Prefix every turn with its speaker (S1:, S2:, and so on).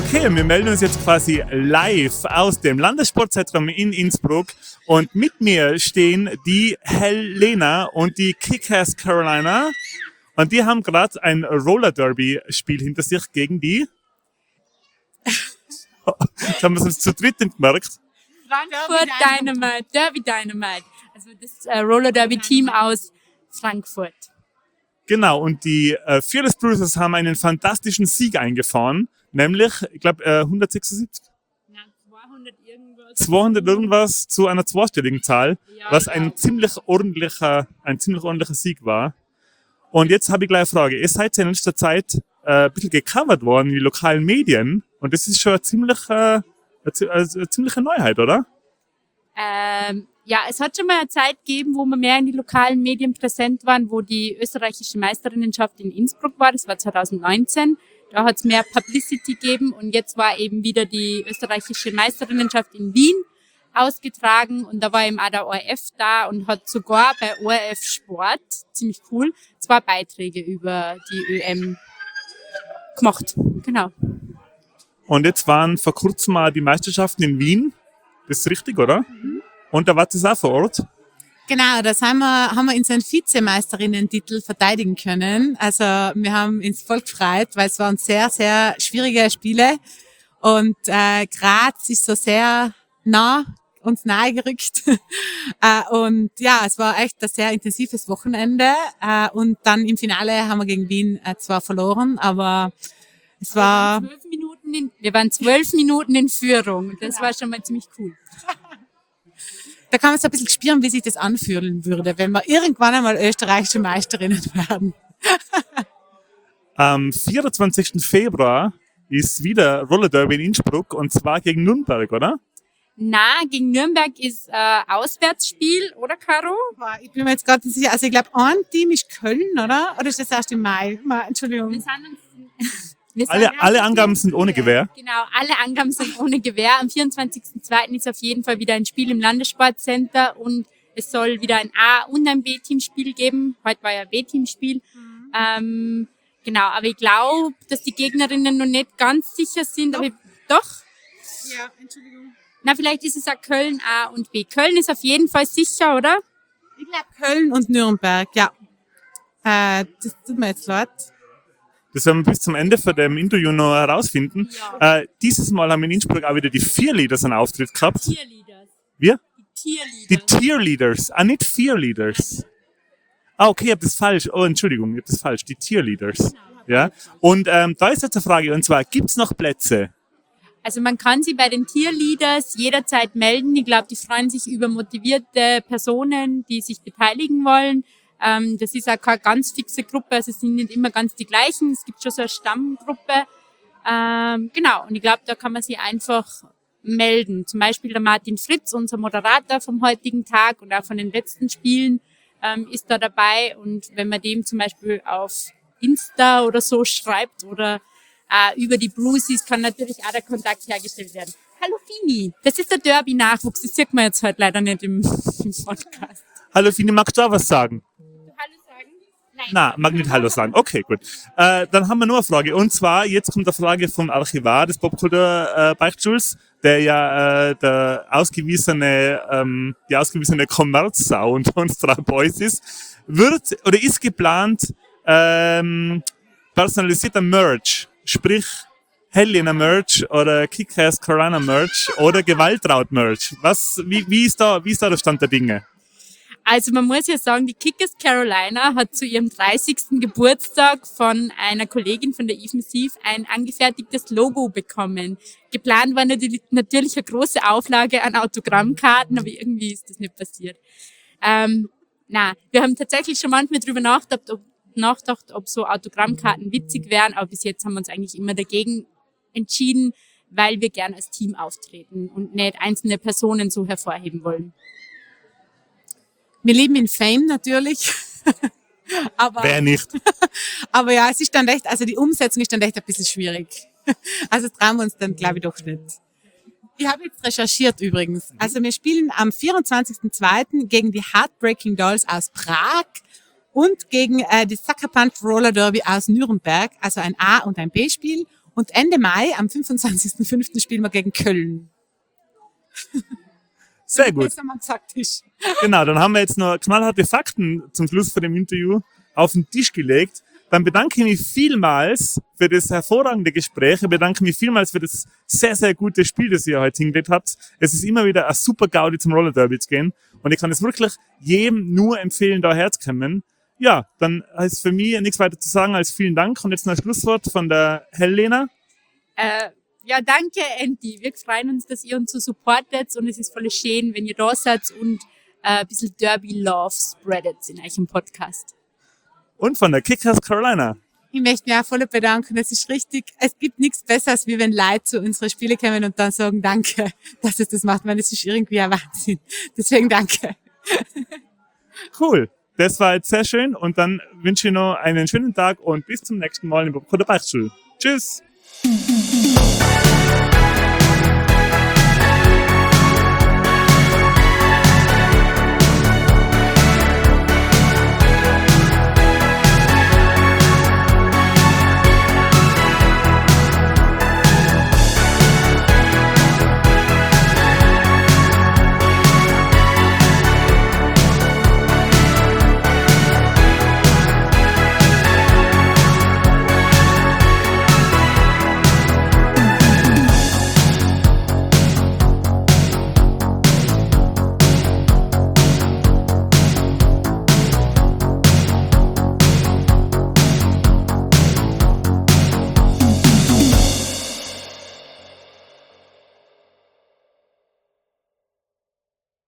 S1: Okay, wir melden uns jetzt quasi live aus dem Landessportzentrum in Innsbruck und mit mir stehen die Helena und die Kick-Ass Carolina und die haben gerade ein Roller Derby Spiel hinter sich gegen die. Jetzt haben wir es zu dritt gemerkt.
S2: Frankfurt Dynamite, Derby Dynamite. Also das Roller Derby Team aus Frankfurt.
S1: Genau, und die Fearless Bruisers haben einen fantastischen Sieg eingefahren, nämlich, ich glaube, 176?
S2: Ja, 200 irgendwas.
S1: 200 irgendwas zu einer zweistelligen Zahl,
S2: Ja,
S1: was
S2: genau.
S1: ein ziemlich ordentlicher Sieg war. Und jetzt habe ich gleich eine Frage. Ihr seid ja in letzter Zeit ein bisschen gecovert worden in die lokalen Medien und das ist schon eine ziemliche Neuheit, oder?
S2: Ja, es hat schon mal eine Zeit gegeben, wo wir mehr in die lokalen Medien präsent waren, wo die österreichische Meisterinnenschaft in Innsbruck war. Das war 2019. Da hat es mehr Publicity gegeben und jetzt war eben wieder die österreichische Meisterinnenschaft in Wien ausgetragen und da war eben auch der ORF da und hat sogar bei ORF Sport, ziemlich cool, 2 Beiträge über die ÖM gemacht. Genau.
S1: Und jetzt waren vor kurzem mal die Meisterschaften in Wien. Das ist richtig, oder? Mhm. Und da wart ihr auch vor Ort?
S3: Genau, das haben wir unseren Vizemeisterinnen-Titel verteidigen können. Also wir haben uns voll gefreut, weil es waren sehr, sehr schwierige Spiele. Und Graz ist so sehr uns nahe gerückt. Und ja, es war echt ein sehr intensives Wochenende. Und dann im Finale haben wir gegen Wien zwar verloren, aber es war...
S2: Wir waren 12 Minuten in Führung. Das war schon mal ziemlich cool.
S3: Da kann man so ein bisschen spüren, wie sich das anfühlen würde, wenn wir irgendwann einmal österreichische Meisterinnen werden.
S1: Am 24. Februar ist wieder Roller Derby in Innsbruck und zwar gegen Nürnberg, oder?
S2: Na, gegen Nürnberg ist Auswärtsspiel, oder Caro?
S3: Ich bin mir jetzt gerade nicht sicher. Also ich glaube, ein Team ist Köln, oder? Oder ist das erst im Mai? Entschuldigung.
S1: Alle Angaben sind ohne Gewehr.
S2: Genau, alle Angaben sind ohne Gewehr. Am 24.02. ist auf jeden Fall wieder ein Spiel im Landessportcenter und es soll wieder ein A- und ein B-Team-Spiel geben. Heute war ja ein B-Team-Spiel. Genau, aber ich glaube, dass die Gegnerinnen noch nicht ganz sicher sind.
S3: Doch.
S2: Aber doch?
S3: Ja, Entschuldigung.
S2: Na, vielleicht ist es auch Köln A und B. Köln ist auf jeden Fall sicher, oder?
S3: Ich glaube Köln und Nürnberg, ja. Das tut mir jetzt leid.
S1: Das werden wir bis zum Ende von dem Interview noch herausfinden.
S2: Ja.
S1: Dieses Mal haben wir in Innsbruck auch wieder die Fearleaders einen Auftritt gehabt.
S2: Cheerleaders.
S1: Wir?
S2: Die
S1: Die
S2: Cheerleaders.
S1: Cheerleaders, nicht Fearleaders. Okay, ich habe das falsch. Oh, Entschuldigung, ich habe das falsch. Die Cheerleaders. Ja. Und da ist jetzt eine Frage, und zwar, gibt's noch Plätze?
S2: Also man kann sich bei den Cheerleaders jederzeit melden. Ich glaube, die freuen sich über motivierte Personen, die sich beteiligen wollen. Das ist auch keine ganz fixe Gruppe, also es sind nicht immer ganz die gleichen. Es gibt schon so eine Stammgruppe. Genau, und ich glaube, da kann man sich einfach melden. Zum Beispiel der Martin Fritz, unser Moderator vom heutigen Tag und auch von den letzten Spielen, ist da dabei. Und wenn man dem zum Beispiel auf Insta oder so schreibt oder über die Bruises, kann natürlich auch der Kontakt hergestellt werden. Hallo Fini, das ist der Derby-Nachwuchs, das sieht man jetzt halt leider nicht im Podcast.
S1: Hallo Fini, magst du auch was sagen?
S2: Hallo sagen? Nein.
S1: Na, mag nicht Hallo sagen. Okay, gut. Dann haben wir nur eine Frage. Und zwar, jetzt kommt eine Frage vom Archivar des Popkultur-Beichtstuhls, der ja die ausgewiesene Kommerzsau unter uns drei Boys ist. Ist geplant personalisierter Merch, sprich Helena Merch oder Kick-Ass Carolina Merch oder Gewaltraut Merch. Wie ist da der Stand der Dinge?
S2: Also man muss ja sagen, die Kick-Ass Carolina hat zu ihrem 30. Geburtstag von einer Kollegin von der Eve Massive ein angefertigtes Logo bekommen. Geplant war natürlich eine große Auflage an Autogrammkarten, aber irgendwie ist das nicht passiert. Wir haben tatsächlich schon manchmal drüber nachgedacht, ob so Autogrammkarten witzig wären, aber bis jetzt haben wir uns eigentlich immer dagegen entschieden, weil wir gern als Team auftreten und nicht einzelne Personen so hervorheben wollen.
S3: Wir leben in Fame natürlich. Aber,
S1: Wer nicht?
S3: aber ja, es ist dann echt, also die Umsetzung ist dann echt ein bisschen schwierig. Also trauen wir uns dann, glaube ich, doch nicht. Ich habe jetzt recherchiert übrigens. Also wir spielen am 24.02. gegen die Heartbreaking Dolls aus Prag und gegen die Sucker Punch Roller Derby aus Nürnberg, also ein A- und ein B-Spiel. Und Ende Mai, am 25.05. spielen wir gegen Köln.
S1: Sehr gut.
S3: Besser man gesagt ist.
S1: Genau, dann haben wir jetzt noch knallharte Fakten zum Schluss von dem Interview auf den Tisch gelegt. Dann bedanke ich mich vielmals für das hervorragende Gespräch. Ich bedanke mich vielmals für das sehr, sehr gute Spiel, das ihr heute hingelegt habt. Es ist immer wieder ein super Gaudi zum Roller Derby zu gehen. Und ich kann es wirklich jedem nur empfehlen, da herzukommen. Ja, dann ist für mich nichts weiter zu sagen als vielen Dank. Und jetzt noch ein Schlusswort von der Helena.
S2: Ja, danke, Andy. Wir freuen uns, dass ihr uns so supportet und es ist voll schön, wenn ihr da seid und ein bisschen Derby-Love spreadet in eurem Podcast.
S1: Und von der Kickers Carolina.
S3: Ich möchte mich auch voll bedanken. Es ist richtig, es gibt nichts Besseres, wie wenn Leute zu unseren Spiele kommen und dann sagen, danke, dass es das macht, weil es ist irgendwie ein Wahnsinn. Deswegen danke.
S1: Cool. Das war jetzt sehr schön und dann wünsche ich noch einen schönen Tag und bis zum nächsten Mal im Beichtstuhl. Tschüss!